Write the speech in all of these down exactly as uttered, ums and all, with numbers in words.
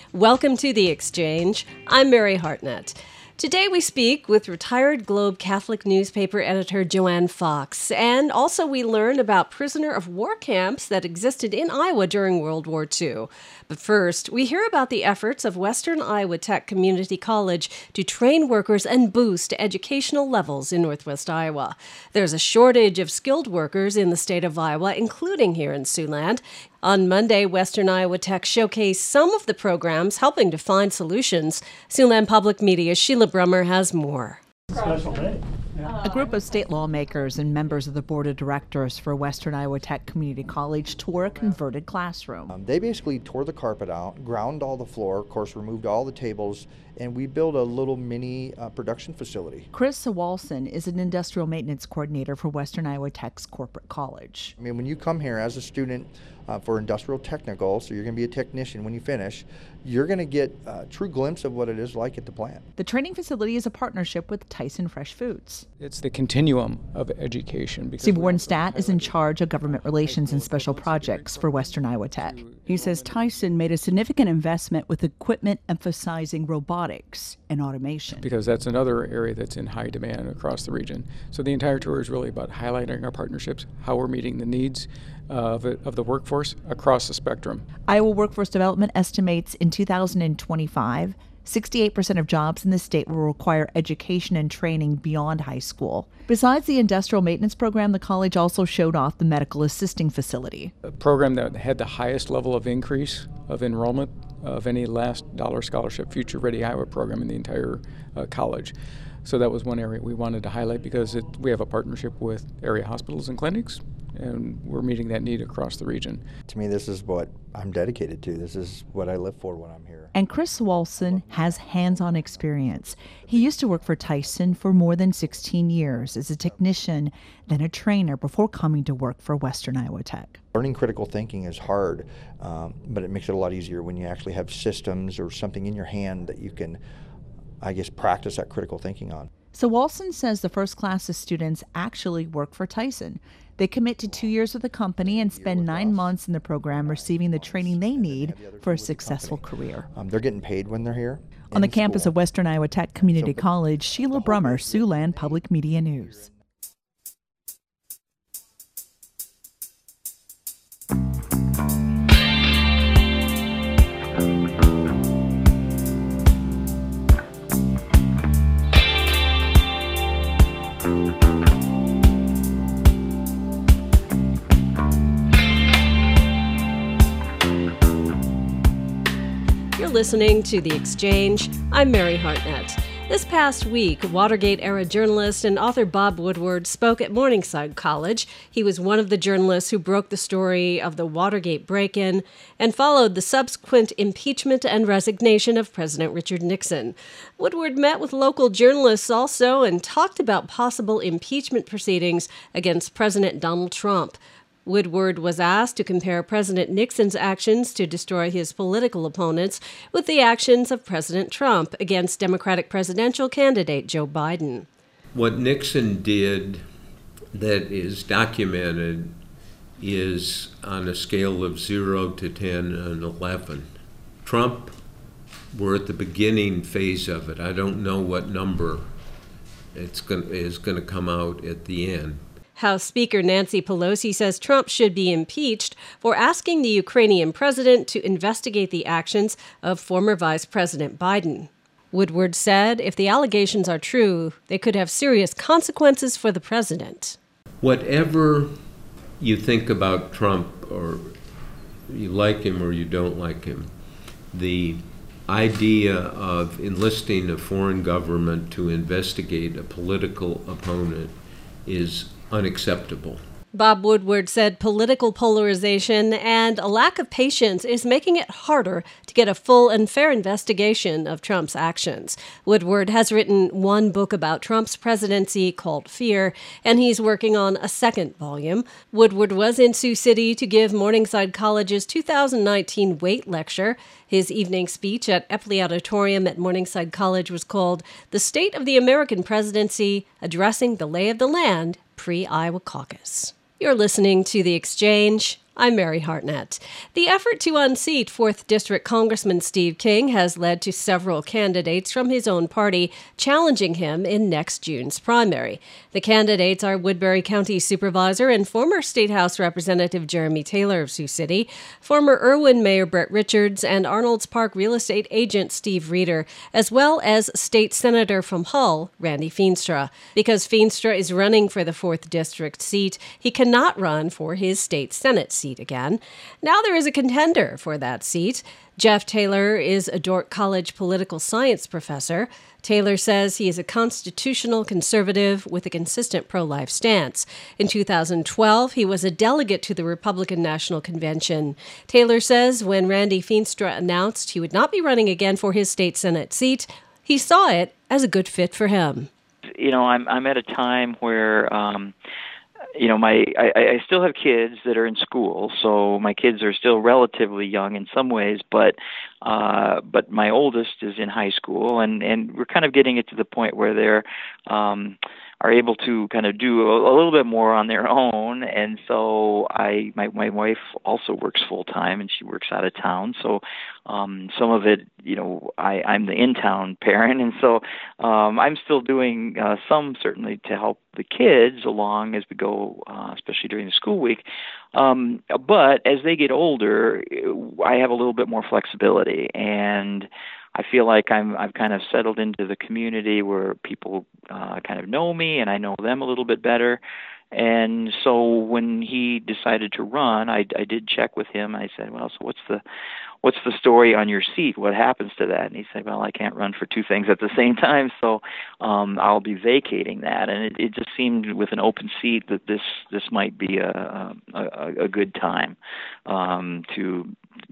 Welcome to The Exchange. I'm Mary Hartnett. Today we speak with retired Globe Catholic newspaper editor Joanne Fox, and also we learn about prisoner of war camps that existed in Iowa during World War Two. But first, we hear about the efforts of Western Iowa Tech Community College to train workers and boost educational levels in Northwest Iowa. There's a shortage of skilled workers in the state of Iowa, including here in Siouxland. On Monday, Western Iowa Tech showcased some of the programs helping to find solutions. Siouxland Public Media's Sheila Brummer has more. Special day. Yeah. A group of state lawmakers and members of the board of directors for Western Iowa Tech Community College tore a converted classroom. Um, they basically tore the carpet out, ground all the floor, of course removed all the tables, and we built a little mini uh, production facility. Chris Sawalson is an industrial maintenance coordinator for Western Iowa Tech's corporate college. I mean, when you come here as a student uh, for industrial technical, so you're going to be a technician when you finish, you're going to get a true glimpse of what it is like at the plant. The training facility is a partnership with Tyson Fresh Foods. It's the continuum of education. Steve Warnstadt is in charge of government relations and special projects for Western Iowa Tech. He says Tyson made a significant investment with equipment emphasizing robotics and automation. Because that's another area that's in high demand across the region. So the entire tour is really about highlighting our partnerships, how we're meeting the needs of, it, of the workforce across the spectrum. Iowa Workforce Development estimates in two thousand twenty-five, sixty-eight percent of jobs in the state will require education and training beyond high school. Besides the industrial maintenance program, the college also showed off the medical assisting facility. A program that had the highest level of increase of enrollment of any last dollar scholarship Future Ready Iowa program in the entire uh, college. So that was one area we wanted to highlight because it, we have a partnership with area hospitals and clinics, and we're meeting that need across the region. To me, this is what I'm dedicated to. This is what I live for when I'm here. And Chris Sawalson has hands-on experience. He used to work for Tyson for more than sixteen years as a technician, then a trainer before coming to work for Western Iowa Tech. Learning critical thinking is hard, um, but it makes it a lot easier when you actually have systems or something in your hand that you can, I guess, practice that critical thinking on. So Sawalson says the first class of students actually work for Tyson. They commit to two years with the company and spend nine months in the program receiving the training they need for a successful career. Um, they're getting paid when they're here. On the campus of Western Iowa Tech Community College, Sheila Brummer, Siouxland Public Media News. You're listening to The Exchange. I'm Mary Hartnett. This past week, Watergate-era journalist and author Bob Woodward spoke at Morningside College. He was one of the journalists who broke the story of the Watergate break-in and followed the subsequent impeachment and resignation of President Richard Nixon. Woodward met with local journalists also and talked about possible impeachment proceedings against President Donald Trump. Woodward was asked to compare President Nixon's actions to destroy his political opponents with the actions of President Trump against Democratic presidential candidate Joe Biden. What Nixon did that is documented is on a scale of zero to ten and eleven. Trump, we're at the beginning phase of it. I don't know what number it's going is going to come out at the end. House Speaker Nancy Pelosi says Trump should be impeached for asking the Ukrainian president to investigate the actions of former Vice President Biden. Woodward said if the allegations are true, they could have serious consequences for the president. Whatever you think about Trump, or you like him or you don't like him, the idea of enlisting a foreign government to investigate a political opponent is unacceptable. Bob Woodward said political polarization and a lack of patience is making it harder to get a full and fair investigation of Trump's actions. Woodward has written one book about Trump's presidency called Fear, and he's working on a second volume. Woodward was in Sioux City to give Morningside College's two thousand nineteen Wait Lecture. His evening speech at Epley Auditorium at Morningside College was called The State of the American Presidency, Addressing the Lay of the Land Pre-Iowa Caucus. You're listening to The Exchange. I'm Mary Hartnett. The effort to unseat fourth District Congressman Steve King has led to several candidates from his own party challenging him in next June's primary. The candidates are Woodbury County Supervisor and former State House Representative Jeremy Taylor of Sioux City, former Irwin Mayor Brett Richards, and Arnold's Park real estate agent Steve Reeder, as well as State Senator from Hull, Randy Feenstra. Because Feenstra is running for the fourth District seat, he cannot run for his state Senate seat again. Now there is a contender for that seat. Jeff Taylor is a Dordt College political science professor. Taylor says he is a constitutional conservative with a consistent pro-life stance. In two thousand twelve, he was a delegate to the Republican National Convention. Taylor says when Randy Feenstra announced he would not be running again for his state Senate seat, he saw it as a good fit for him. You know, I'm I'm at a time where um, you know, my I, I still have kids that are in school, so my kids are still relatively young in some ways, but uh, but my oldest is in high school, and, and we're kind of getting it to the point where they're um, are able to kind of do a, a little bit more on their own, and so I my my wife also works full time, and she works out of town, so um, some of it, you know, I, I'm the in-town parent, and so um, I'm still doing uh, some certainly to help the kids along as we go, uh, especially during the school week. Um, but as they get older, I have a little bit more flexibility, and I feel like I'm I've kind of settled into the community where people uh, kind of know me and I know them a little bit better. And so when he decided to run, I, I did check with him. I said, well, so what's the what's the story on your seat? What happens to that? And he said, well, I can't run for two things at the same time, so um, I'll be vacating that. And it, it just seemed with an open seat that this this might be a a, a good time um, to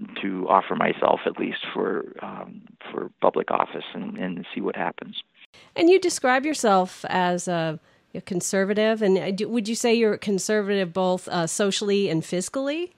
to offer myself at least for um, for public office and, and see what happens. And you describe yourself as a conservative, and would you say you're conservative both uh, socially and fiscally?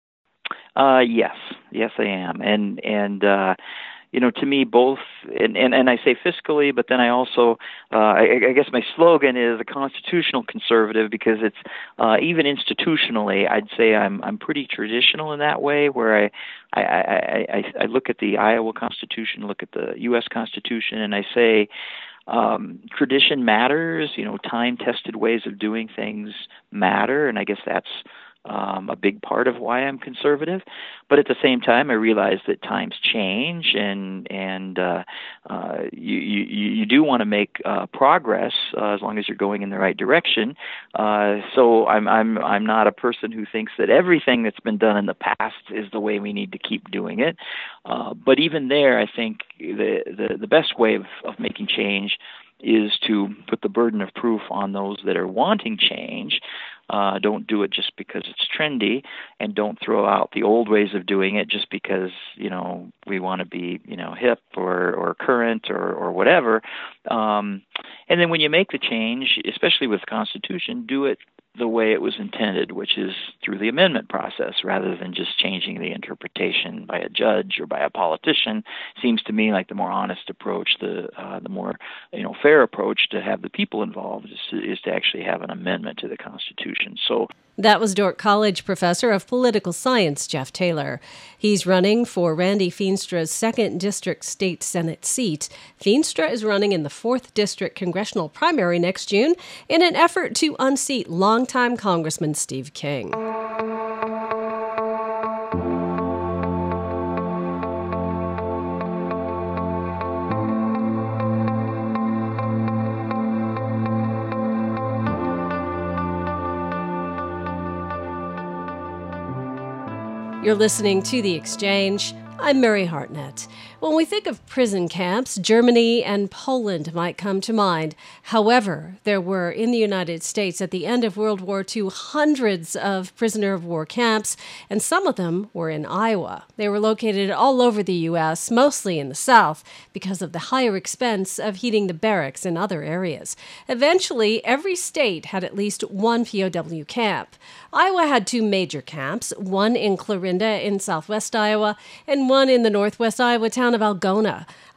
Uh, yes, yes, I am, and and uh, you know, to me, both, and, and, and I say fiscally, but then I also, uh, I, I guess my slogan is a constitutional conservative because it's uh, even institutionally, I'd say I'm I'm pretty traditional in that way, where I I, I, I, I look at the Iowa Constitution, look at the U S Constitution, and I say. Um, tradition matters, you know, time-tested ways of doing things matter, and I guess that's um, a big part of why I'm conservative. But at the same time, I realize that times change, and and uh, uh, you, you you do want to make uh, progress uh, as long as you're going in the right direction. Uh, so I'm I'm I'm not a person who thinks that everything that's been done in the past is the way we need to keep doing it. Uh, but even there, I think the the, the best way of, of making change is to put the burden of proof on those that are wanting change. Uh, don't do it just because it's trendy, and don't throw out the old ways of doing it just because, you know, we want to be, you know, hip or, or current or, or whatever. Um, and then when you make the change, especially with the Constitution, do it the way it was intended, which is through the amendment process rather than just changing the interpretation by a judge or by a politician. Seems to me like the more honest approach, the uh, the more, you know, fair approach to have the people involved is to, is to actually have an amendment to the Constitution. So that was Dordt College professor of political science, Jeff Taylor. He's running for Randy Feenstra's second District State Senate seat. Feenstra is running in the fourth District congressional primary next June in an effort to unseat longtime Congressman Steve King. You're listening to The Exchange. I'm Mary Hartnett. When we think of prison camps, Germany and Poland might come to mind. However, there were in the United States at the end of World War Two hundreds of prisoner of war camps, and some of them were in Iowa. They were located all over the U S, mostly in the South, because of the higher expense of heating the barracks in other areas. Eventually, every state had at least one P O W camp. Iowa had two major camps, one in Clarinda in southwest Iowa and one in the northwest Iowa town of Algona.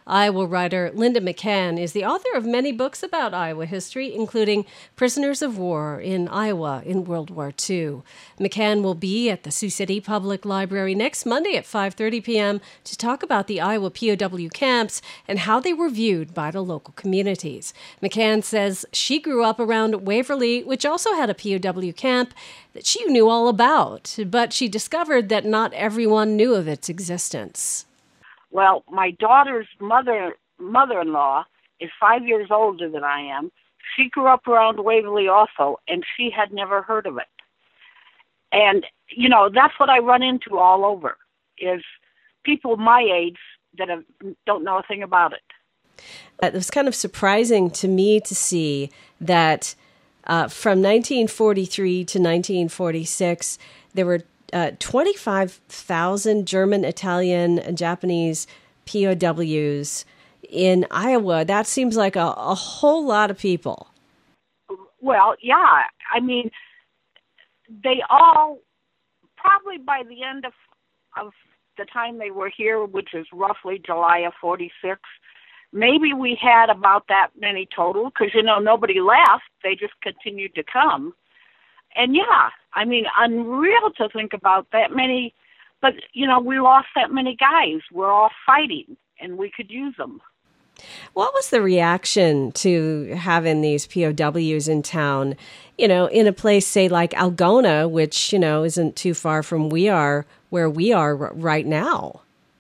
Iowa writer Linda McCann is the author of many books about Iowa history, including Prisoners of War in Iowa in World War Two. McCann will be at the Sioux City Public Library next Monday at five thirty p.m. to talk about the Iowa P O W camps and how they were viewed by the local communities. McCann says she grew up around Waverly, which also had a P O W camp that she knew all about, but she discovered that not everyone knew of its existence. Well, my daughter's mother, mother-in-law is five years older than I am. She grew up around Waverly also, and she had never heard of it. And, you know, that's what I run into all over, is people my age that have, don't know a thing about it. It was kind of surprising to me to see that uh, from nineteen forty-three to nineteen forty-six, there were Uh, twenty-five thousand German, Italian, and Japanese P O Ws in Iowa. That seems like a, a whole lot of people. Well, yeah. I mean, they all, probably by the end of, of the time they were here, which is roughly July of forty-six, maybe we had about that many total, because, you know, nobody left. They just continued to come. And yeah, I mean, unreal to think about that many, but, you know, we lost that many guys. We're all fighting, and we could use them. What was the reaction to having these P O Ws in town, you know, in a place, say, like Algona, which, you know, isn't too far from we are, where we are r- right now?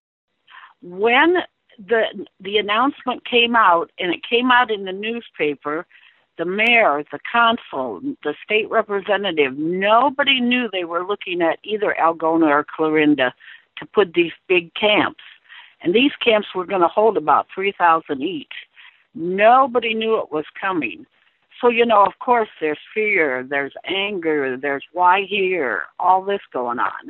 When the the announcement came out, and it came out in the newspaper, the mayor, the consul, the state representative, nobody knew they were looking at either Algona or Clarinda to put these big camps. And these camps were going to hold about three thousand each. Nobody knew it was coming. So, you know, of course, there's fear, there's anger, there's why here, all this going on.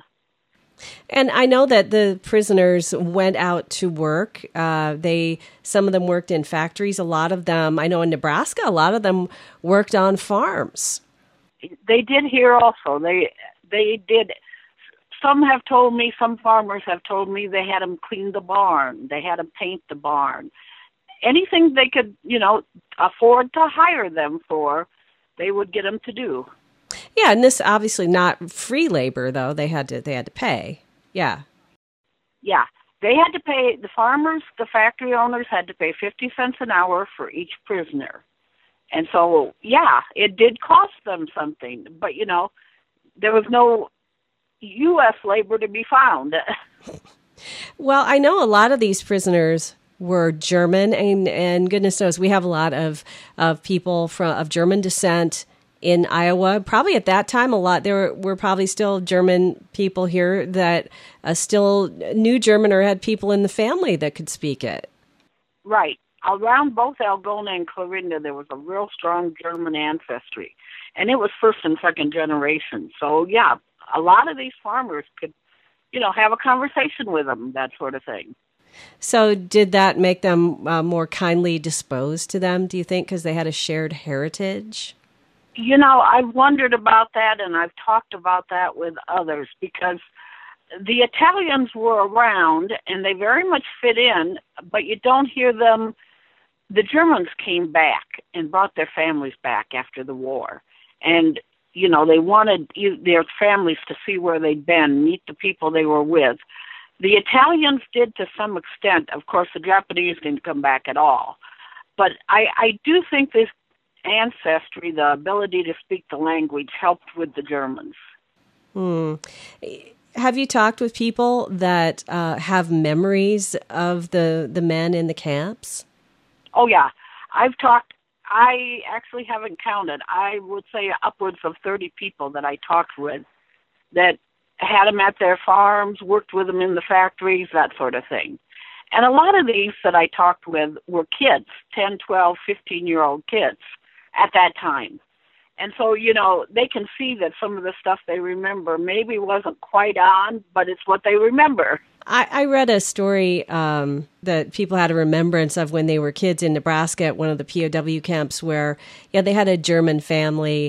And I know that the prisoners went out to work. Uh, they, some of them worked in factories. A lot of them, I know in Nebraska, a lot of them worked on farms. They did here also. They they did. Some have told me, some farmers have told me they had them clean the barn. They had them paint the barn. Anything they could, you know, afford to hire them for, they would get them to do. Yeah, and this obviously not free labor, though. They had to they had to pay. Yeah. Yeah. They had to pay, the farmers, the factory owners had to pay fifty cents an hour for each prisoner. And so, yeah, it did cost them something. But, you know, there was no U S labor to be found. Well, I know a lot of these prisoners were German, and, and goodness knows we have a lot of, of people from of German descent in Iowa. Probably at that time, a lot, there were probably still German people here that uh, still knew German or had people in the family that could speak it. Right. Around both Algona and Clarinda, there was a real strong German ancestry. And it was first and second generation. So, yeah, a lot of these farmers could, you know, have a conversation with them, that sort of thing. So did that make them uh, more kindly disposed to them, do you think, because they had a shared heritage? You know, I've wondered about that, and I've talked about that with others, because the Italians were around, and they very much fit in, but you don't hear them. The Germans came back and brought their families back after the war. And, you know, they wanted their families to see where they'd been, meet the people they were with. The Italians did to some extent. Of course, the Japanese didn't come back at all. But I, I do think this ancestry, the ability to speak the language, helped with the Germans. Hmm. Have you talked with people that uh, have memories of the, the men in the camps? Oh, yeah. I've talked, I actually haven't counted. I would say upwards of thirty people that I talked with that had them at their farms, worked with them in the factories, that sort of thing. And a lot of these that I talked with were kids, ten, twelve, fifteen-year-old kids at that time. And so, you know, they can see that some of the stuff they remember maybe wasn't quite on, but it's what they remember. I, I read a story um, that people had a remembrance of when they were kids in Nebraska at one of the P O W camps where, yeah, they had a German family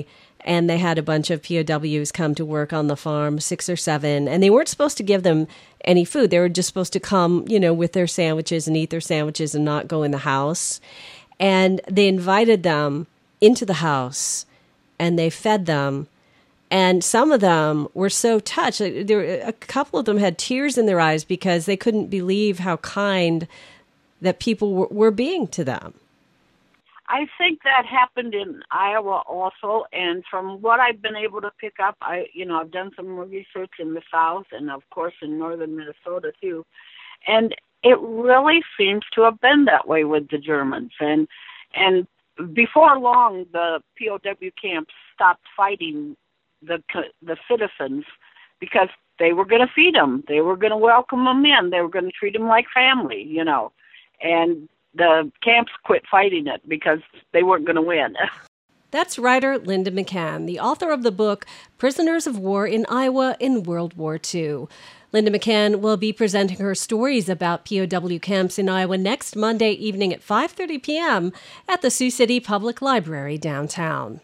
and they had a bunch of P O Ws come to work on the farm, six or seven, and they weren't supposed to give them any food. They were just supposed to come, you know, with their sandwiches and eat their sandwiches and not go in the house. And they invited them into the house, and they fed them. And some of them were so touched. There were, a couple of them had tears in their eyes because they couldn't believe how kind that people were, were being to them. I think that happened in Iowa also, and from what I've been able to pick up, I, you know, I've done some research in the South and, of course, in northern Minnesota, too. And it really seems to have been that way with the Germans. And and before long, the P O W camps stopped fighting the the citizens because they were going to feed them. They were going to welcome them in. They were going to treat them like family, you know. And the camps quit fighting it because they weren't going to win. That's writer Linda McCann, the author of the book Prisoners of War in Iowa in World War Two. Linda McCann will be presenting her stories about P O W camps in Iowa next Monday evening at five thirty p.m. at the Sioux City Public Library downtown.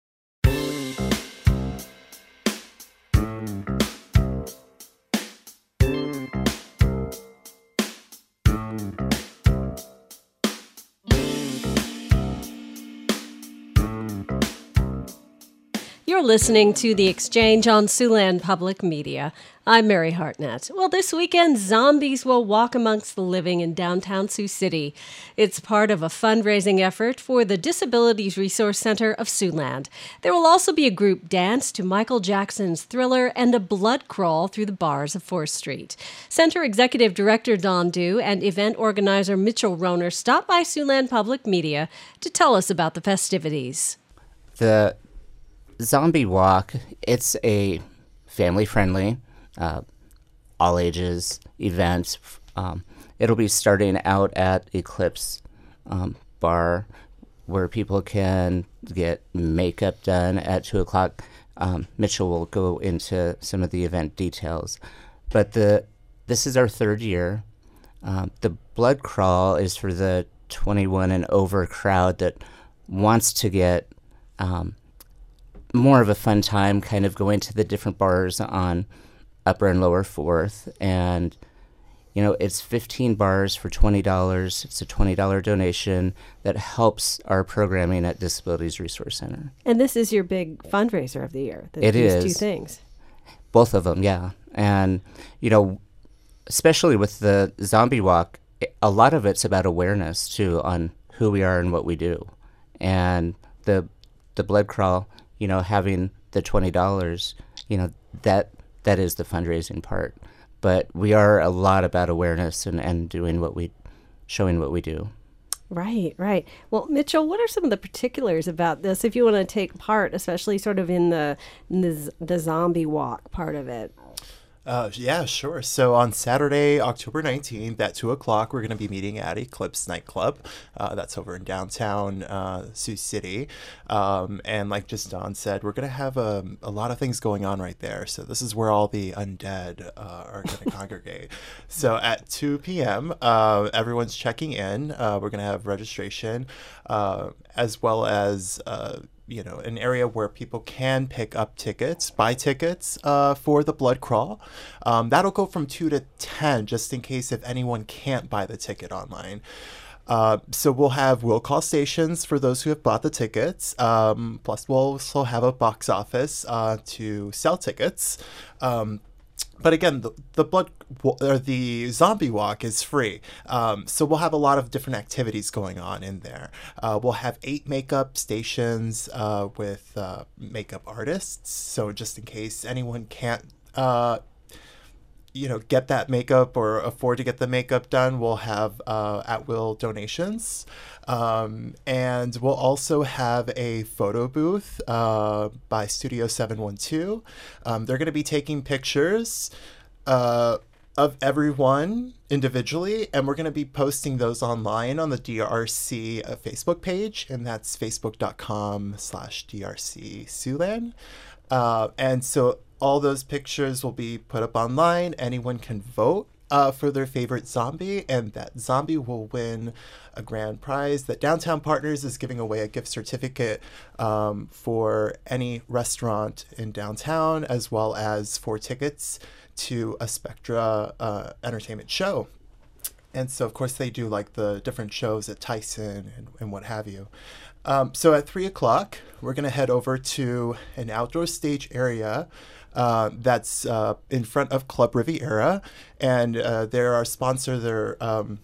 You're listening to The Exchange on Siouxland Public Media. I'm Mary Hartnett. Well, this weekend, zombies will walk amongst the living in downtown Sioux City. It's part of a fundraising effort for the Disabilities Resource Center of Siouxland. There will also be a group dance to Michael Jackson's Thriller and a blood crawl through the bars of fourth Street. Center Executive Director Don Dew and event organizer Mitchell Rohner stopped by Siouxland Public Media to tell us about the festivities. The Zombie Walk, it's a family-friendly, uh, all-ages event. Um, it'll be starting out at Eclipse um, Bar, where people can get makeup done at two o'clock. Um, Mitchell will go into some of the event details. But the this is our third year. Um, the blood crawl is for the twenty-one and over crowd that wants to get um, more of a fun time, kind of going to the different bars on Upper and Lower Fourth. And, you know, it's fifteen bars for twenty dollars. It's a twenty dollars donation that helps our programming at Disabilities Resource Center. And this is your big fundraiser of the year. It these is. Two things. Both of them, yeah. And, you know, especially with the Zombie Walk, a lot of it's about awareness, too, on who we are and what we do. And the the blood crawl, you know, having the twenty dollars, you know, that that is the fundraising part. But we are a lot about awareness and, and doing what we, showing what we do. Right, right. Well, Mitchell, what are some of the particulars about this, if you want to take part, especially sort of in the in the, the zombie walk part of it? Uh, yeah, sure. So on Saturday, October nineteenth at two o'clock, we're going to be meeting at Eclipse Nightclub. Uh, that's over in downtown uh, Sioux City. Um, and like just Don said, we're going to have a, a lot of things going on right there. So this is where all the undead uh, are going to congregate. So at two p.m., uh, everyone's checking in. Uh, we're going to have registration uh, as well as uh, you know, an area where people can pick up tickets, buy tickets uh, for the blood crawl. Um, that'll go from two to ten, just in case if anyone can't buy the ticket online. Uh, so we'll have will call stations for those who have bought the tickets. Um, plus, we'll also have a box office uh, to sell tickets. Um, But again, the, the blood or the zombie walk is free. Um, so we'll have a lot of different activities going on in there. Uh, we'll have eight makeup stations uh, with uh, makeup artists. So just in case anyone can't, uh, you know, get that makeup or afford to get the makeup done, we'll have uh, at-will donations. Um, and we'll also have a photo booth uh, by Studio seven one two. Um, they're going to be taking pictures uh, of everyone individually, and we're going to be posting those online on the D R C uh, Facebook page, and that's facebook.com slash DRC Siouxland. Uh, and so all those pictures will be put up online. Anyone can vote uh, for their favorite zombie, and that zombie will win a grand prize. That Downtown Partners is giving away a gift certificate um, for any restaurant in downtown, as well as four tickets to a Spectra uh, entertainment show. And so, of course, they do like the different shows at Tyson and, and what have you. Um, so at three o'clock, we're going to head over to an outdoor stage area uh, that's uh, in front of Club Riviera. And uh, they're our sponsor. They're um,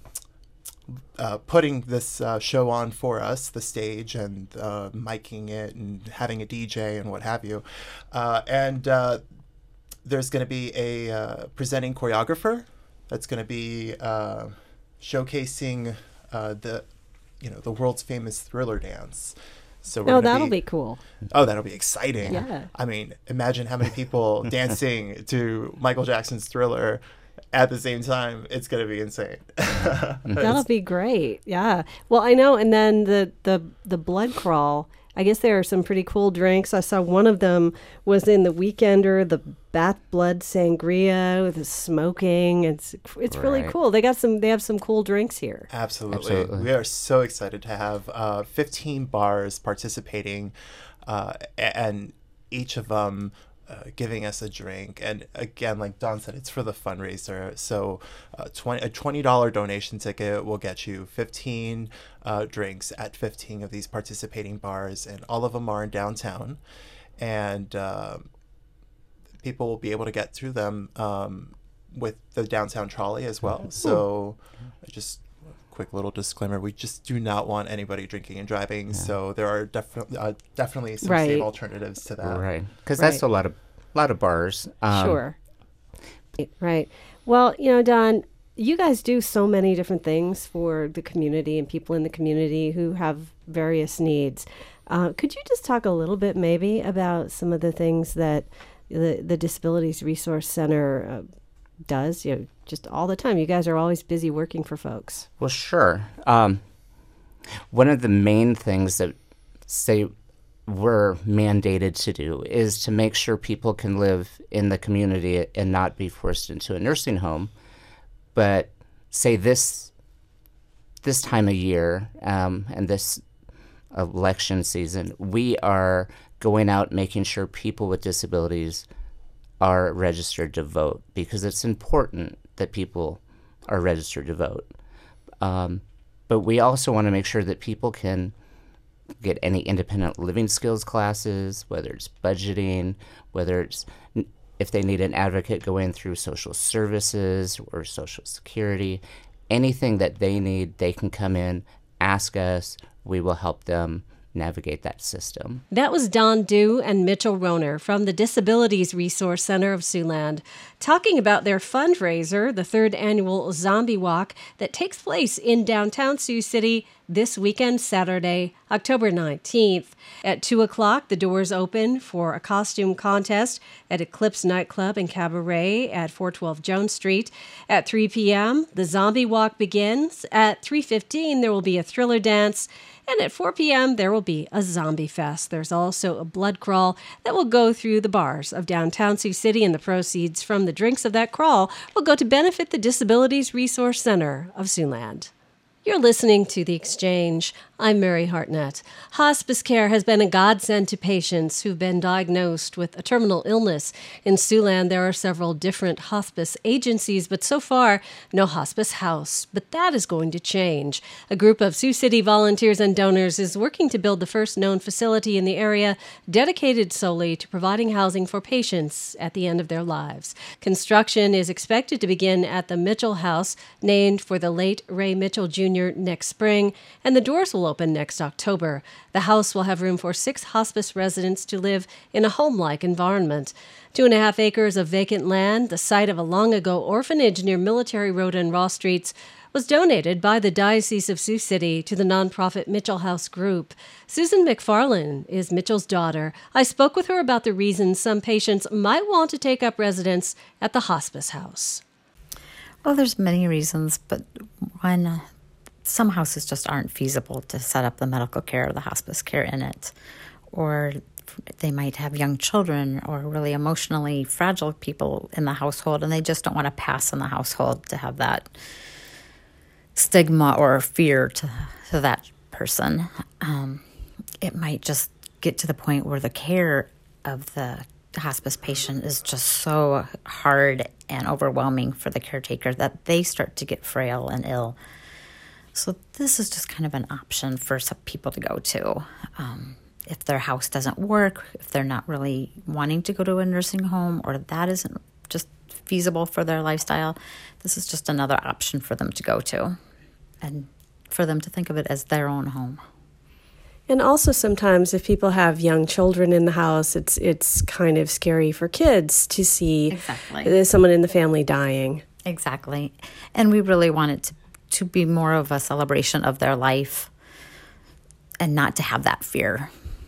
uh, putting this uh, show on for us, the stage, and uh, miking it and having a D J and what have you. Uh, and uh, there's going to be a uh, presenting choreographer that's going to be uh, showcasing uh, the, you know, the world's famous Thriller dance. So we're oh, gonna that'll be, be cool. Oh, that'll be exciting. Yeah. I mean, imagine how many people dancing to Michael Jackson's Thriller at the same time. It's going to be insane. That'll be great. Yeah. Well, I know. And then the, the, the blood crawl, I guess there are some pretty cool drinks. I saw one of them was in the Weekender, the Bat Blood Sangria with the smoking. It's it's really Right. cool. They got some. They have some cool drinks here. Absolutely. Absolutely. We are so excited to have uh, fifteen bars participating uh, a- and each of them uh, giving us a drink. And again, like Dawn said, it's for the fundraiser. So uh, twenty a twenty dollars donation ticket will get you fifteen uh, drinks at fifteen of these participating bars. And all of them are in downtown. And uh, people will be able to get through them um, with the downtown trolley as well. So just a quick little disclaimer, we just do not want anybody drinking and driving. Yeah. So there are definitely uh, definitely some right. safe alternatives to that. Right. Because Right. that's a lot of lot of bars. Um, Sure. Right. Well, you know, Don, you guys do so many different things for the community and people in the community who have various needs. Uh, could you just talk a little bit maybe about some of the things that the, the Disabilities Resource Center uh, does, you know, just all the time? You guys are always busy working for folks. Well, sure. Um, one of the main things that, say, we're mandated to do is to make sure people can live in the community and not be forced into a nursing home. But say this this time of year um, and this election season, we are going out making sure people with disabilities are registered to vote, because it's important that people are registered to vote. Um, but we also want to make sure that people can get any independent living skills classes, whether it's budgeting, whether it's if they need an advocate going through social services or Social Security, anything that they need, they can come in, ask us, we will help them navigate that system. That was Don Dew and Mitchell Rohner from the Disabilities Resource Center of Siouxland talking about their fundraiser, the third annual Zombie Walk, that takes place in downtown Sioux City this weekend, Saturday, October nineteenth. At two o'clock, the doors open for a costume contest at Eclipse Nightclub and Cabaret at four twelve Jones Street. At three p.m., the Zombie Walk begins. At three fifteen, there will be a thriller dance. And at four p.m., there will be a zombie fest. There's also a blood crawl that will go through the bars of downtown Sioux City, and the proceeds from the drinks of that crawl will go to benefit the Disabilities Resource Center of Siouxland. You're listening to The Exchange. I'm Mary Hartnett. Hospice care has been a godsend to patients who've been diagnosed with a terminal illness. In Siouxland, there are several different hospice agencies, but so far, no hospice house. But that is going to change. A group of Sioux City volunteers and donors is working to build the first known facility in the area dedicated solely to providing housing for patients at the end of their lives. Construction is expected to begin at the Mitchell House, named for the late Ray Mitchell Junior next spring, and the doors will open next October. The house will have room for six hospice residents to live in a home-like environment. Two and a half acres of vacant land, the site of a long-ago orphanage near Military Road and Ross Streets, was donated by the Diocese of Sioux City to the nonprofit Mitchell House Group. Susan McFarlane is Mitchell's daughter. I spoke with her about the reasons some patients might want to take up residence at the hospice house. Well, there's many reasons, but one, uh, some houses just aren't feasible to set up the medical care or the hospice care in it. Or they might have young children or really emotionally fragile people in the household, and they just don't want to pass in the household to have that stigma or fear to, to that person. Um, it might just get to the point where the care of the hospice patient is just so hard and overwhelming for the caretaker that they start to get frail and ill. So this is just kind of an option for some people to go to. Um, if their house doesn't work, if they're not really wanting to go to a nursing home, or that isn't just feasible for their lifestyle, this is just another option for them to go to and for them to think of it as their own home. And also sometimes if people have young children in the house, it's it's kind of scary for kids to see exactly. there's someone in the family dying. Exactly. And we really want it to, to be more of a celebration of their life and not to have that fear.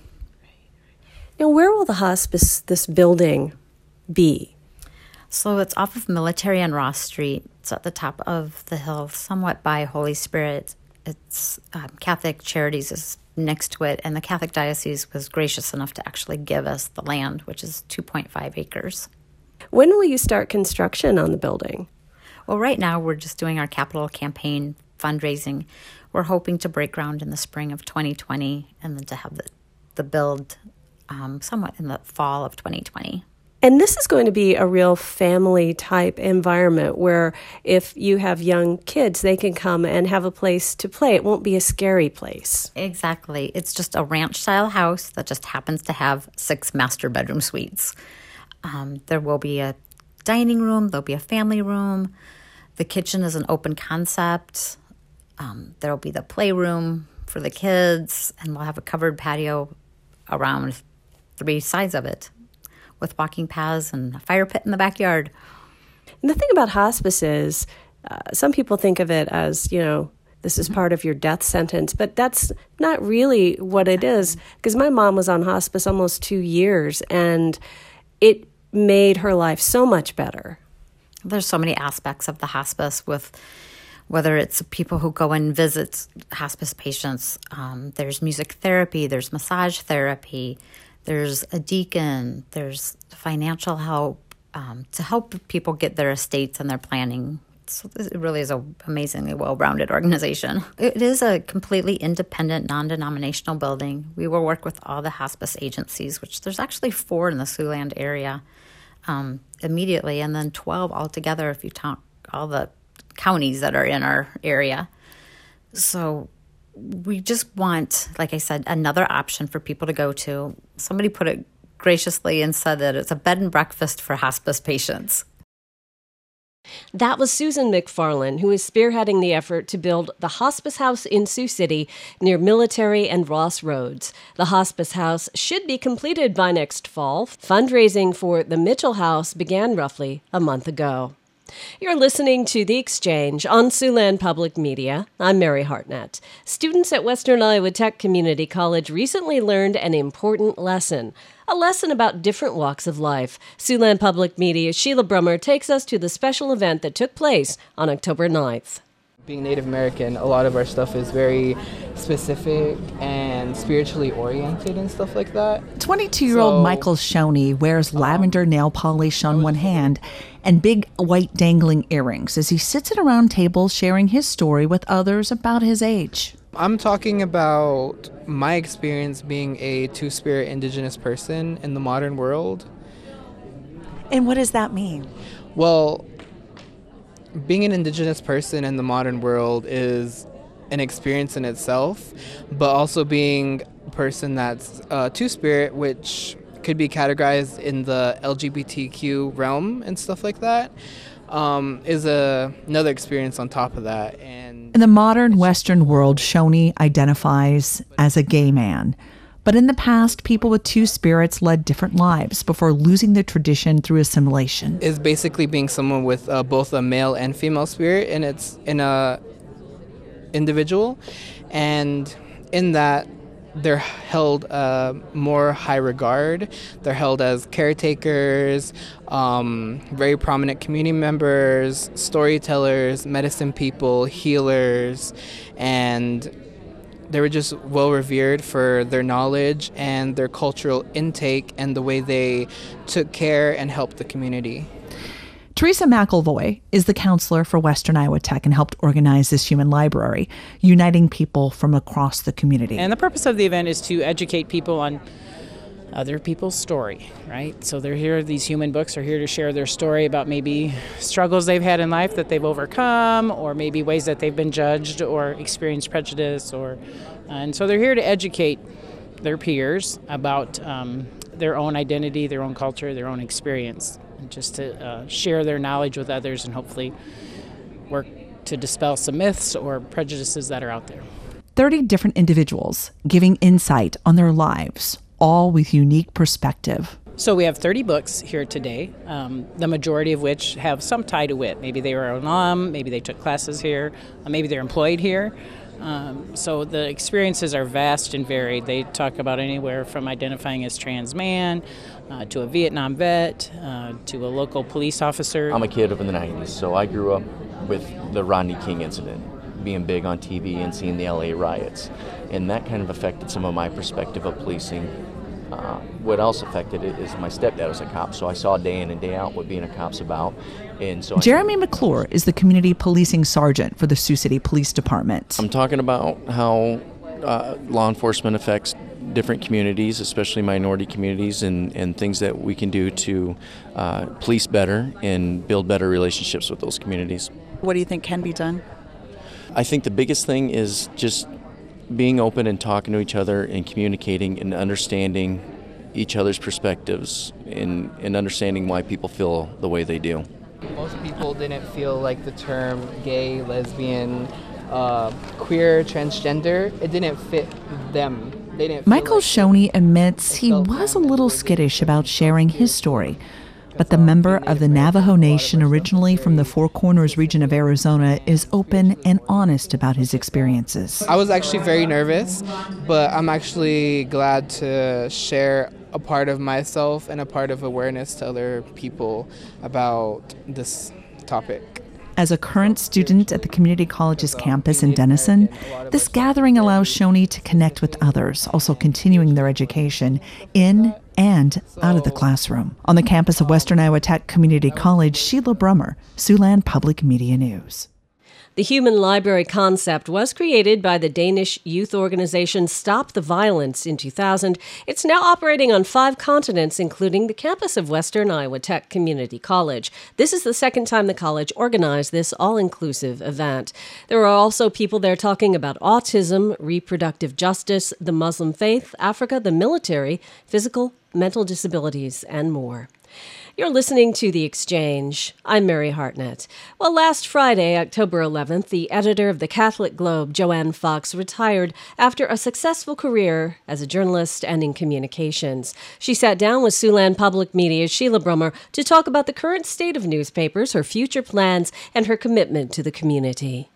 Now, where will the hospice, this building, be? So it's off of Military and Ross Street. It's at the top of the hill, somewhat by Holy Spirit. It's um, Catholic Charities is next to it, and the Catholic Diocese was gracious enough to actually give us the land, which is two point five acres. When will you start construction on the building? Well, right now we're just doing our capital campaign fundraising. We're hoping to break ground in the spring of twenty twenty and then to have the, the build um, somewhat in the fall of twenty twenty. And this is going to be a real family-type environment where if you have young kids, they can come and have a place to play. It won't be a scary place. Exactly. It's just a ranch-style house that just happens to have six master bedroom suites. Um, there will be a dining room. There'll be a family room. The kitchen is an open concept. Um, there will be the playroom for the kids, and we'll have a covered patio around three sides of it, with walking paths and a fire pit in the backyard. And the thing about hospice is, uh, some people think of it as, you know, this is part of your death sentence, but that's not really what it is. Because my mom was on hospice almost two years, and it made her life so much better. There's so many aspects of the hospice, with whether it's people who go and visit hospice patients. Um, there's music therapy, there's massage therapy, there's a deacon, there's financial help um, to help people get their estates and their planning. So it really is an amazingly well-rounded organization. It is a completely independent, non-denominational building. We will work with all the hospice agencies, which there's actually four in the Siouxland area um, immediately, and then twelve altogether if you count all the counties that are in our area. So we just want, like I said, another option for people to go to. Somebody put it graciously and said that it's a bed and breakfast for hospice patients. That was Susan McFarland, who is spearheading the effort to build the Hospice House in Sioux City near Military and Ross Roads. The Hospice House should be completed by next fall. Fundraising for the Mitchell House began roughly a month ago. You're listening to The Exchange on Siouxland Public Media. I'm Mary Hartnett. Students at Western Iowa Tech Community College recently learned an important lesson, a lesson about different walks of life. Siouxland Public Media's Sheila Brummer takes us to the special event that took place on October ninth. Being Native American, a lot of our stuff is very specific and spiritually oriented and stuff like that. twenty-two-year-old so, Michael Shoney wears lavender nail polish on one hand and big white dangling earrings as he sits at a round table sharing his story with others about his age. I'm talking about my experience being a Two-Spirit Indigenous person in the modern world. And what does that mean? Well, being an Indigenous person in the modern world is an experience in itself, but also being a person that's uh, Two-Spirit, which could be categorized in the L G B T Q realm and stuff like that, um, is a, another experience on top of that. And in the modern Western world, Shoney identifies as a gay man. But in the past, people with two spirits led different lives before losing the tradition through assimilation. Is basically being someone with uh, both a male and female spirit in its in a individual, and in that they're held uh, more high regard. They're held as caretakers, um, very prominent community members, storytellers, medicine people, healers, and They were just well revered for their knowledge and their cultural intake and the way they took care and helped the community. Teresa McElvoy is the counselor for Western Iowa Tech and helped organize this human library, uniting people from across the community. And the purpose of the event is to educate people on other people's story, right? So they're here, these human books are here to share their story about maybe struggles they've had in life that they've overcome, or maybe ways that they've been judged or experienced prejudice, or and so they're here to educate their peers about um, their own identity, their own culture, their own experience, and just to uh, share their knowledge with others and hopefully work to dispel some myths or prejudices that are out there. thirty different individuals giving insight on their lives, all with unique perspective. So we have thirty books here today, um, the majority of which have some tie to it. Maybe they were an alum, maybe they took classes here, uh, maybe they're employed here. Um, so the experiences are vast and varied. They talk about anywhere from identifying as trans man uh, to a Vietnam vet uh, to a local police officer. I'm a kid of the nineties, so I grew up with the Rodney King incident, being big on T V and seeing the L A riots. And that kind of affected some of my perspective of policing. Uh, what else affected it is my stepdad was a cop, so I saw day in and day out what being a cop's about. And so Jeremy I, McClure is the community policing sergeant for the Sioux City Police Department. I'm talking about how uh, law enforcement affects different communities, especially minority communities, and, and things that we can do to uh, police better and build better relationships with those communities. What do you think can be done? I think the biggest thing is just being open and talking to each other and communicating and understanding each other's perspectives and, and understanding why people feel the way they do. Most people didn't feel like the term gay, lesbian, uh, queer, transgender, it didn't fit them. They didn't Michael like Shoney admits he was a little skittish about sharing his story. But the member of the Navajo Nation, originally from the Four Corners region of Arizona, is open and honest about his experiences. I was actually very nervous, but I'm actually glad to share a part of myself and a part of awareness to other people about this topic. As a current student at the community college's campus in Denison, this gathering allows Shoney to connect with others, also continuing their education in and out of the classroom. On the campus of Western Iowa Tech Community College, Sheila Brummer, Siouxland Public Media News. The human library concept was created by the Danish youth organization Stop the Violence in two thousand. It's now operating on five continents, including the campus of Western Iowa Tech Community College. This is the second time the college organized this all-inclusive event. There are also people there talking about autism, reproductive justice, the Muslim faith, Africa, the military, physical, mental disabilities, and more. You're listening to The Exchange. I'm Mary Hartnett. Well, last Friday, October eleventh, the editor of the Catholic Globe, Joanne Fox, retired after a successful career as a journalist and in communications. She sat down with Siouxland Public Media's Sheila Brummer to talk about the current state of newspapers, her future plans, and her commitment to the community.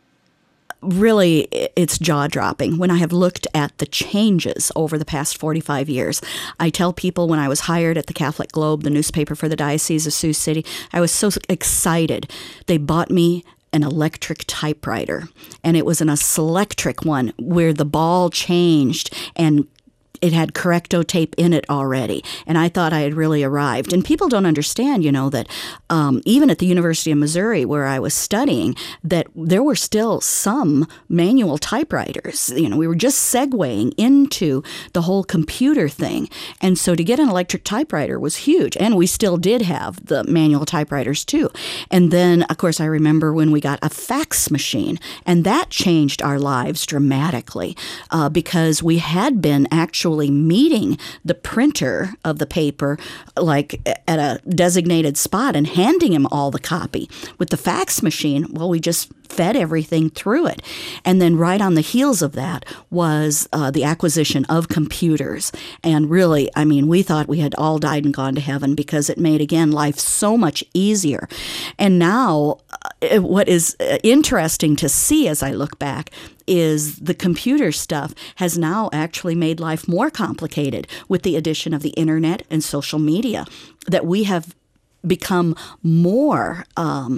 Really, it's jaw-dropping when I have looked at the changes over the past forty-five years. I tell people when I was hired at the Catholic Globe, the newspaper for the Diocese of Sioux City, I was so excited. They bought me an electric typewriter, and it was an Selectric one where the ball changed and it had Correcto tape in it already, and I thought I had really arrived. And people don't understand, you know, that um, even at the University of Missouri, where I was studying, that there were still some manual typewriters. You know, we were just segueing into the whole computer thing. And so to get an electric typewriter was huge, and we still did have the manual typewriters too. And then, of course, I remember when we got a fax machine, and that changed our lives dramatically uh, because we had been actually meeting the printer of the paper like at a designated spot and handing him all the copy. With the fax machine, well, we just fed everything through it. And then right on the heels of that was uh, the acquisition of computers. And really, I mean, we thought we had all died and gone to heaven because it made, again, life so much easier. And now uh, what is interesting to see as I look back is the computer stuff has now actually made life more complicated with the addition of the internet and social media, that we have become more um,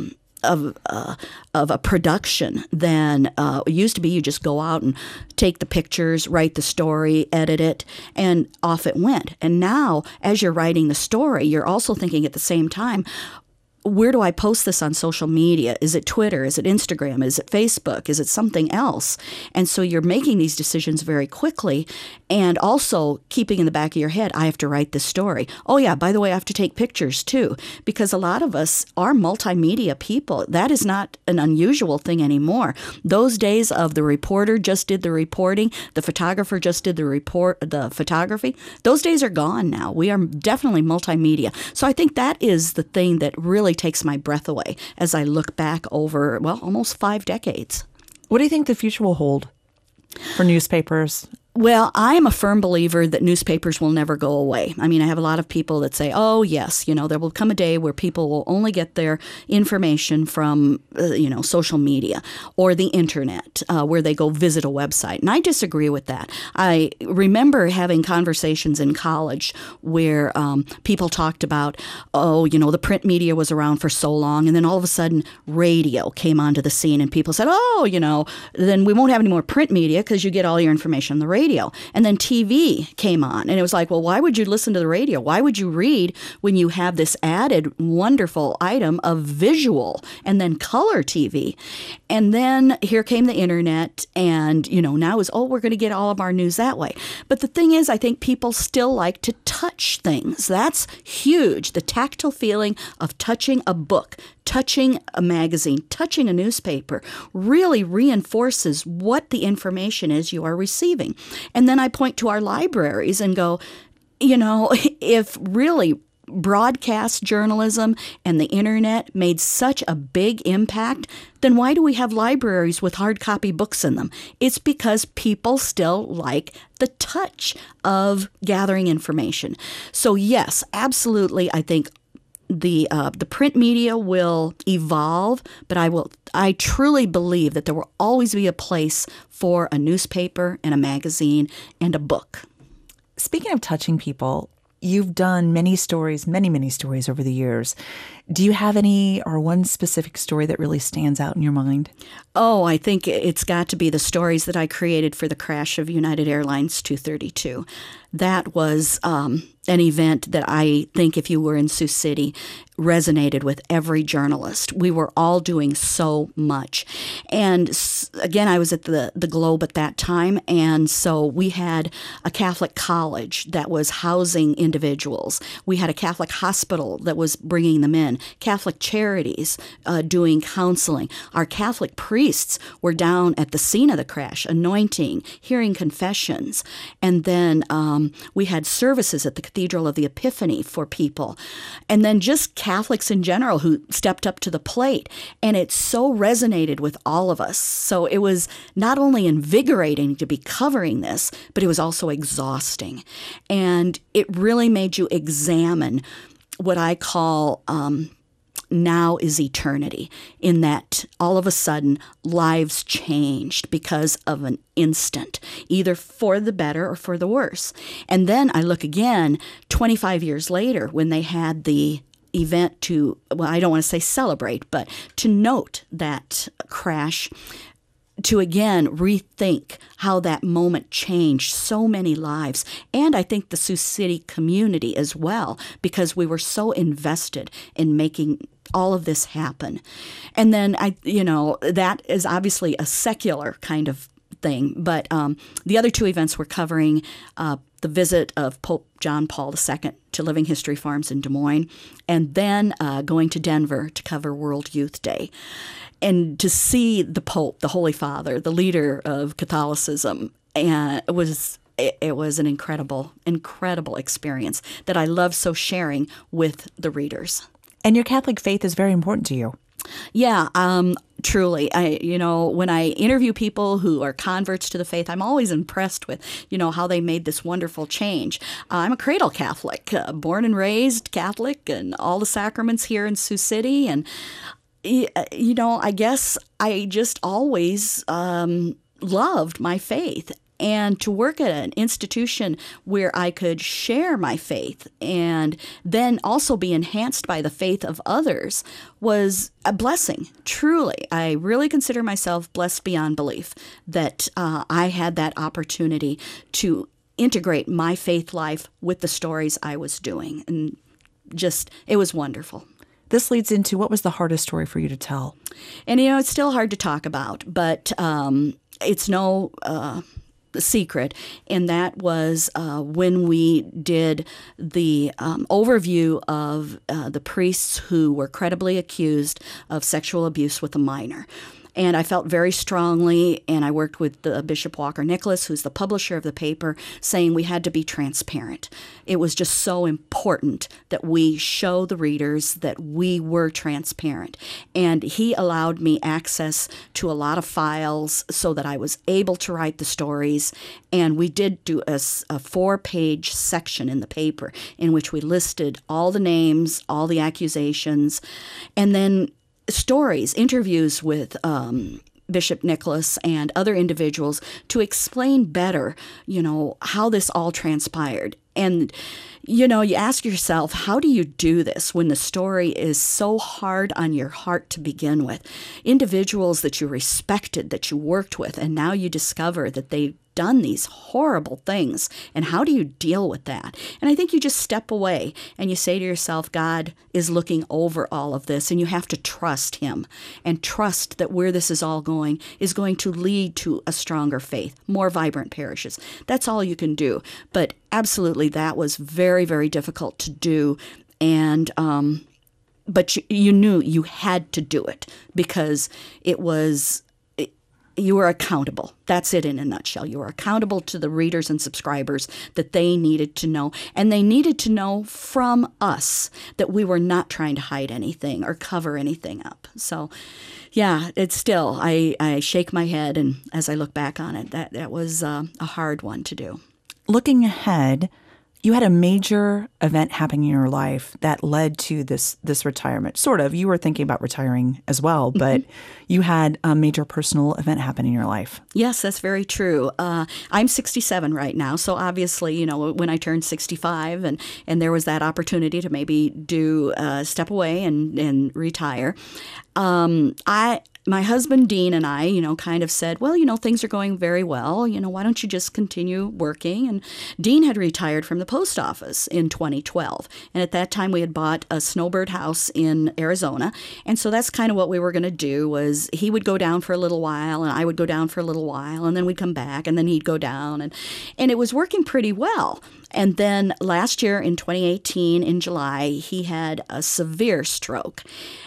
of uh, of a production than uh, it used to be. You just go out and take the pictures, write the story, edit it, and off it went. And now, as you're writing the story, you're also thinking at the same time, where do I post this on social media? Is it Twitter? Is it Instagram? Is it Facebook? Is it something else? And so you're making these decisions very quickly, and also keeping in the back of your head, I have to write this story. Oh yeah, by the way, I have to take pictures too, because a lot of us are multimedia people. That is not an unusual thing anymore. Those days of the reporter just did the reporting, the photographer just did the report, the photography, those days are gone now. We are definitely multimedia. So I think that is the thing that really takes my breath away as I look back over, well, almost five decades. What do you think the future will hold for newspapers? Well, I am a firm believer that newspapers will never go away. I mean, I have a lot of people that say, oh, yes, you know, there will come a day where people will only get their information from, uh, you know, social media or the internet, uh, where they go visit a website. And I disagree with that. I remember having conversations in college where um, people talked about, oh, you know, the print media was around for so long, and then all of a sudden radio came onto the scene, and people said, oh, you know, then we won't have any more print media because you get all your information on the radio. Radio. And then T V came on, and it was like, well, why would you listen to the radio? Why would you read when you have this added wonderful item of visual and then color T V? And then here came the internet, and, you know, now is, oh, we're going to get all of our news that way. But the thing is, I think people still like to touch things. That's huge. The tactile feeling of touching a book, touching a magazine, touching a newspaper really reinforces what the information is you are receiving. And then I point to our libraries and go, you know, if really broadcast journalism and the internet made such a big impact, then why do we have libraries with hard copy books in them? It's because people still like the touch of gathering information. So yes, absolutely, I think The uh, the print media will evolve, but I will I truly believe that there will always be a place for a newspaper and a magazine and a book. Speaking of touching people, you've done many stories, many, many stories over the years. Do you have any or one specific story that really stands out in your mind? Oh, I think it's got to be the stories that I created for the crash of United Airlines two thirty-two. That was um, an event that I think, if you were in Sioux City, resonated with every journalist. We were all doing so much. And again, I was at the, the Globe at that time, and so we had a Catholic college that was housing individuals. We had a Catholic hospital that was bringing them in, Catholic charities uh, doing counseling. Our Catholic priests were down at the scene of the crash, anointing, hearing confessions, and then um, we had services at the Cathedral of the Epiphany for people, and then just Catholics in general who stepped up to the plate, and it so resonated with all of us. So it was not only invigorating to be covering this, but it was also exhausting, and it really made you examine what I call um, now is eternity, in that all of a sudden lives changed because of an instant, either for the better or for the worse. And then I look again twenty-five years later when they had the event to, well, I don't want to say celebrate, but to note that crash, to again rethink how that moment changed so many lives. And I think the Sioux City community as well, because we were so invested in making all of this happen. And then, I, you know, that is obviously a secular kind of thing. But um, the other two events were covering uh, the visit of Pope John Paul the Second to Living History Farms in Des Moines, and then uh, going to Denver to cover World Youth Day. And to see the Pope, the Holy Father, the leader of Catholicism, and it was it, it was an incredible, incredible experience that I love so sharing with the readers. And your Catholic faith is very important to you. Yeah, um, truly. I, you know, when I interview people who are converts to the faith, I'm always impressed with, you know, how they made this wonderful change. Uh, I'm a cradle Catholic, uh, born and raised Catholic, and all the sacraments here in Sioux City. And, you know, I guess I just always um, loved my faith. And to work at an institution where I could share my faith and then also be enhanced by the faith of others was a blessing, truly. I really consider myself blessed beyond belief that uh, I had that opportunity to integrate my faith life with the stories I was doing. And just, it was wonderful. This leads into, what was the hardest story for you to tell? And, you know, it's still hard to talk about, but um, it's no uh, secret. And that was uh, when we did the um, overview of uh, the priests who were credibly accused of sexual abuse with a minor. And I felt very strongly, and I worked with uh, Bishop Walker Nicholas, who's the publisher of the paper, saying we had to be transparent. It was just so important that we show the readers that we were transparent. And he allowed me access to a lot of files so that I was able to write the stories. And we did do a, a four-page section in the paper in which we listed all the names, all the accusations, and then stories, interviews with um, Bishop Nicholas and other individuals to explain better, you know, how this all transpired. And, you know, you ask yourself, how do you do this when the story is so hard on your heart to begin with? Individuals that you respected, that you worked with, and now you discover that they've done these horrible things. And how do you deal with that? And I think you just step away and you say to yourself, God is looking over all of this, and you have to trust him and trust that where this is all going is going to lead to a stronger faith, more vibrant parishes. That's all you can do. But absolutely, that was very, very difficult to do. And, um, but you, you knew you had to do it because it was, it, you were accountable. That's it in a nutshell. You were accountable to the readers and subscribers that they needed to know. And they needed to know from us that we were not trying to hide anything or cover anything up. So, yeah, it's still, I, I shake my head. And as I look back on it, that, that was uh, a hard one to do. Looking ahead, you had a major event happening in your life that led to this this retirement. Sort of. You were thinking about retiring as well, but mm-hmm. you had a major personal event happen in your life. Yes, that's very true. Uh, I'm sixty-seven right now, so obviously, you know, when I turned sixty-five and, and there was that opportunity to maybe do uh, step away and, and retire, um, I... My husband, Dean, and I, you know, kind of said, well, you know, things are going very well. You know, why don't you just continue working? And Dean had retired from the post office in twenty twelve. And at that time, we had bought a snowbird house in Arizona. And so that's kind of what we were going to do was he would go down for a little while and I would go down for a little while and then we'd come back and then he'd go down. And, and it was working pretty well. And then last year in twenty eighteen, in July, he had a severe stroke.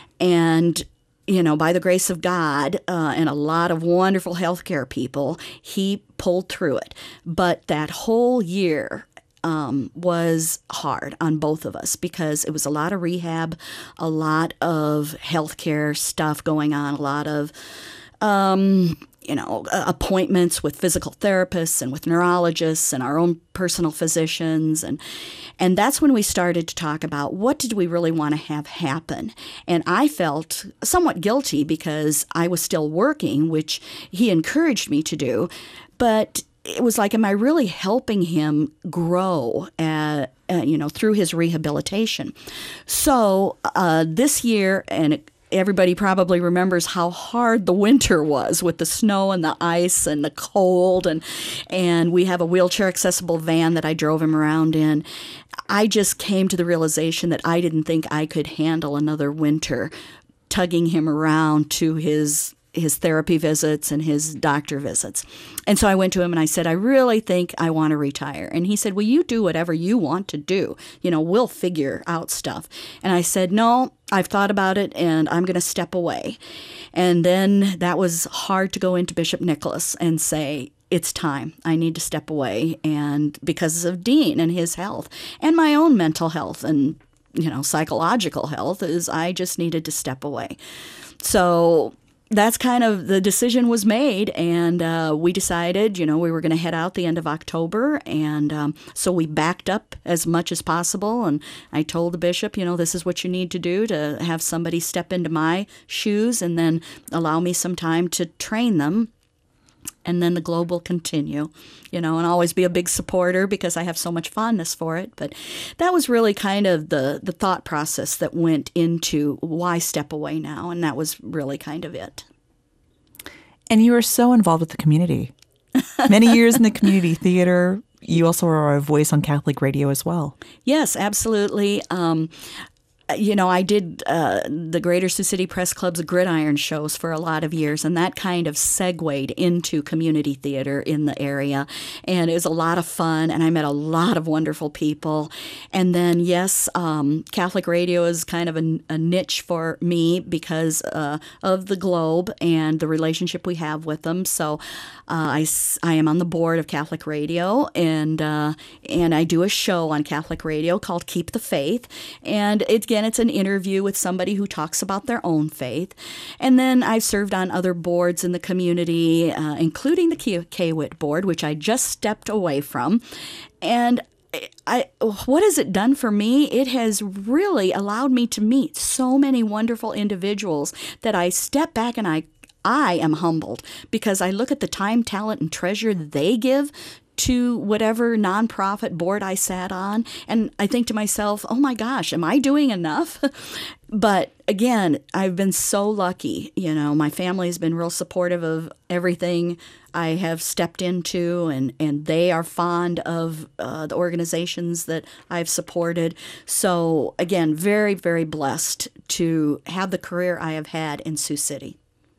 And you know, by the grace of God uh, and a lot of wonderful healthcare people, he pulled through it. But that whole year um, was hard on both of us because it was a lot of rehab, a lot of healthcare stuff going on, a lot of um, you know, appointments with physical therapists and with neurologists and our own personal physicians. And and that's when we started to talk about what did we really want to have happen. And I felt somewhat guilty because I was still working, which he encouraged me to do. But it was like, am I really helping him grow, uh, uh, you know, through his rehabilitation? So uh, this year, and it, everybody probably remembers how hard the winter was with the snow and the ice and the cold. And, and we have a wheelchair accessible van that I drove him around in. I just came to the realization that I didn't think I could handle another winter tugging him around to his his therapy visits and his doctor visits. And so I went to him and I said, I really think I want to retire. And he said, well, you do whatever you want to do. You know, we'll figure out stuff. And I said, no, I've thought about it and I'm going to step away. And then that was hard to go into Bishop Nicholas and say, it's time. I need to step away. And because of Dean and his health and my own mental health and, you know, psychological health, is I just needed to step away. So that's kind of the decision was made, and uh, we decided, you know, we were going to head out the end of October, and um, so we backed up as much as possible, and I told the bishop, you know, this is what you need to do to have somebody step into my shoes and then allow me some time to train them. and then the Globe will continue, you know, and always be a big supporter because I have so much fondness for it. But that was really kind of the, the thought process that went into why step away now, and that was really kind of it. And you are so involved with the community. Many years in the community theater. You also are a voice on Catholic radio as well. Yes, absolutely. Um, You know, I did uh, the Greater Sioux City Press Club's Gridiron shows for a lot of years, and that kind of segued into community theater in the area. And it was a lot of fun, and I met a lot of wonderful people. And then, yes, um, Catholic radio is kind of a, a niche for me because uh, of the Globe and the relationship we have with them. So uh, I, I am on the board of Catholic Radio, and, uh, and I do a show on Catholic radio called Keep the Faith. And it Again, it's an interview with somebody who talks about their own faith. And then I've served on other boards in the community, uh, including the K W I T board, which I just stepped away from. And I, what has it done for me? It has really allowed me to meet so many wonderful individuals that I step back and I, I am humbled because I look at the time, talent, and treasure they give to whatever nonprofit board I sat on, and I think to myself, oh my gosh, am I doing enough? But again, I've been so lucky. You know, my family has been real supportive of everything I have stepped into, and, and they are fond of uh, the organizations that I've supported. So again, very, very blessed to have the career I have had in Sioux City.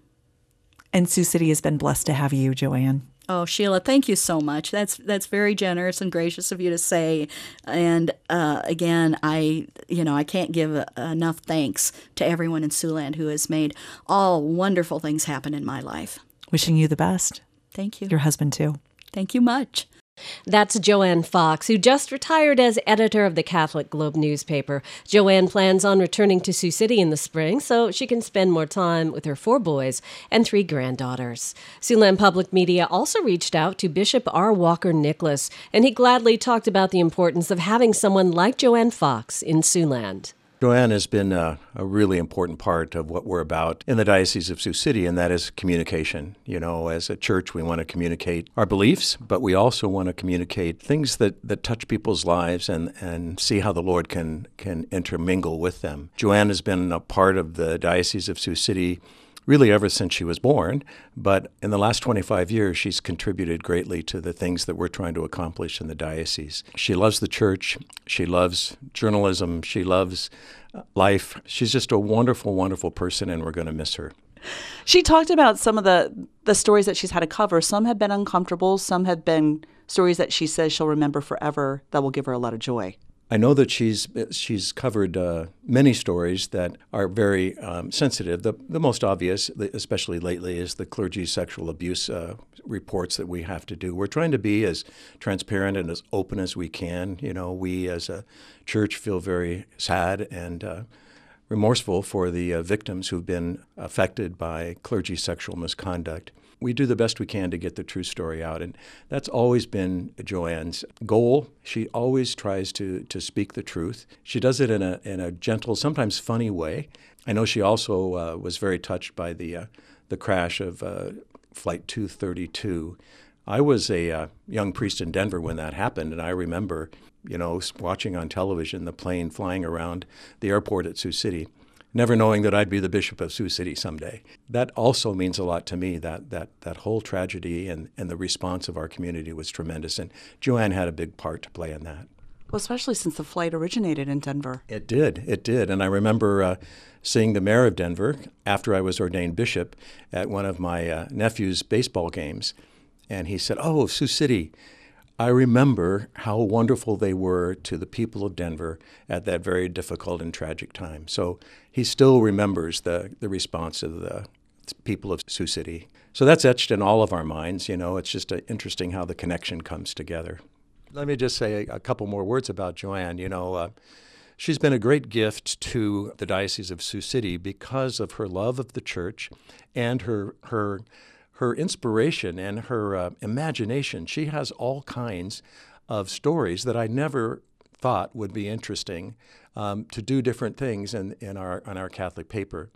And Sioux City has been blessed to have you, Joanne. Oh, Sheila, thank you so much. That's that's very generous and gracious of you to say. And uh, again, I you know I can't give a, enough thanks to everyone in Siouxland who has made all wonderful things happen in my life. Wishing you the best. Thank you. Your husband too. Thank you much. That's Joanne Fox, who just retired as editor of the Catholic Globe newspaper. Joanne plans on returning to Sioux City in the spring so she can spend more time with her four boys and three granddaughters. Siouxland Public Media also reached out to Bishop R. Walker Nicholas, and he gladly talked about the importance of having someone like Joanne Fox in Siouxland. Joanne has been a, a really important part of what we're about in the Diocese of Sioux City, and that is communication. You know, as a church, we want to communicate our beliefs, but we also want to communicate things that, that touch people's lives and, and see how the Lord can, can intermingle with them. Joanne has been a part of the Diocese of Sioux City really ever since she was born, but in the last twenty-five years, she's contributed greatly to the things that we're trying to accomplish in the diocese. She loves the church, she loves journalism, she loves life. She's just a wonderful, wonderful person, and we're going to miss her. She talked about some of the, the stories that she's had to cover. Some have been uncomfortable, some have been stories that she says she'll remember forever that will give her a lot of joy. I know that she's she's covered uh, many stories that are very um, sensitive. The the most obvious, especially lately, is the clergy sexual abuse uh, reports that we have to do. We're trying to be as transparent and as open as we can. You know, we as a church feel very sad and uh, remorseful for the uh, victims who've been affected by clergy sexual misconduct. We do the best we can to get the true story out, and that's always been Joanne's goal. She always tries to to speak the truth. She does it in a in a gentle, sometimes funny way. I know she also uh, was very touched by the uh, the crash of uh, Flight two thirty-two. I was a uh, young priest in Denver when that happened, and I remember, you know, watching on television the plane flying around the airport at Sioux City, never knowing that I'd be the Bishop of Sioux City someday. That also means a lot to me, that that that whole tragedy and, and the response of our community was tremendous. And Joanne had a big part to play in that. Well, especially since the flight originated in Denver. It did, it did. And I remember uh, seeing the mayor of Denver after I was ordained bishop at one of my uh, nephew's baseball games. And he said, "Oh, Sioux City, I remember how wonderful they were to the people of Denver at that very difficult and tragic time." So he still remembers the, the response of the people of Sioux City. So that's etched in all of our minds. You know, it's just uh, interesting how the connection comes together. Let me just say a, a couple more words about Joanne. You know, uh, she's been a great gift to the Diocese of Sioux City because of her love of the church and her her her inspiration and her uh, imagination. She has all kinds of stories that I never thought would be interesting um, to do different things in, in our on our Catholic paper.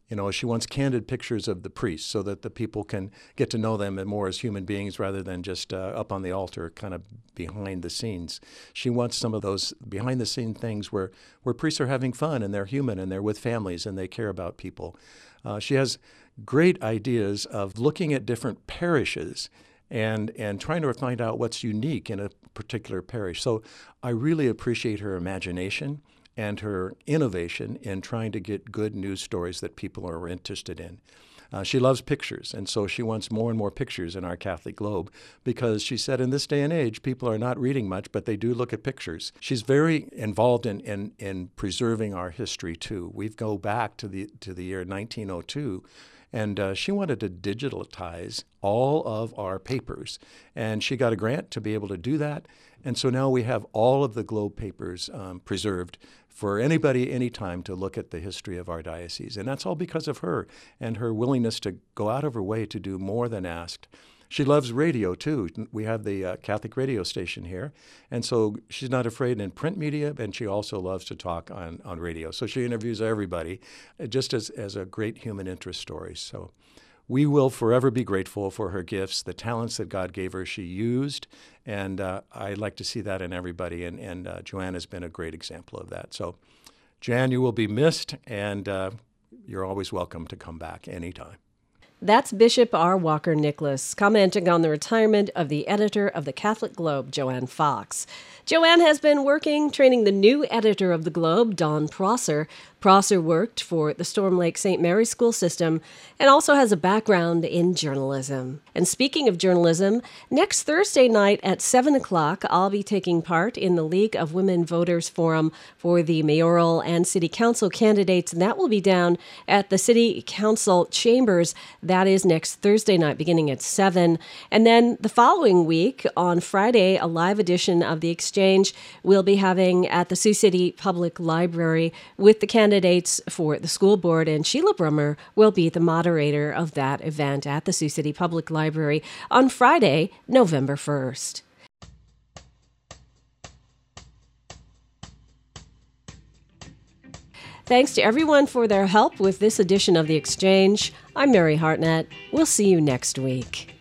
You know, she wants candid pictures of the priests so that the people can get to know them more as human beings rather than just uh, up on the altar, kind of behind the scenes. She wants some of those behind-the-scene things where, where priests are having fun and they're human and they're with families and they care about people. Uh, she has great ideas of looking at different parishes and and trying to find out what's unique in a particular parish. So I really appreciate her imagination and her innovation in trying to get good news stories that people are interested in. Uh, she loves pictures, and so she wants more and more pictures in our Catholic Globe because she said in this day and age, people are not reading much, but they do look at pictures. She's very involved in, in, in preserving our history, too. We go back to the, to the year nineteen oh two, and uh, she wanted to digitalize all of our papers, and she got a grant to be able to do that. And so now we have all of the Globe papers um, preserved for anybody, anytime, to look at the history of our diocese. And that's all because of her and her willingness to go out of her way to do more than asked. She loves radio, too. We have the uh, Catholic radio station here, and so she's not afraid in print media, and she also loves to talk on, on radio. So she interviews everybody, uh, just as, as a great human interest story. So we will forever be grateful for her gifts, the talents that God gave her she used, and uh, I like to see that in everybody, and, and uh, Joanne has been a great example of that. So, Joanne, you will be missed, and uh, you're always welcome to come back anytime. That's Bishop R. Walker Nicholas commenting on the retirement of the editor of the Catholic Globe, Joanne Fox. Joanne has been working, training the new editor of the Globe, Don Prosser. Prosser worked for the Storm Lake Saint Mary's School System and also has a background in journalism. And speaking of journalism, next Thursday night at seven o'clock, I'll be taking part in the League of Women Voters Forum for the mayoral and city council candidates, and that will be down at the city council chambers. That is next Thursday night, beginning at seven. And then the following week, on Friday, a live edition of The Exchange we'll be having at the Sioux City Public Library with the candidates for the school board, and Sheila Brummer will be the moderator of that event at the Sioux City Public Library on Friday, November first. Thanks to everyone for their help with this edition of The Exchange. I'm Mary Hartnett. We'll see you next week.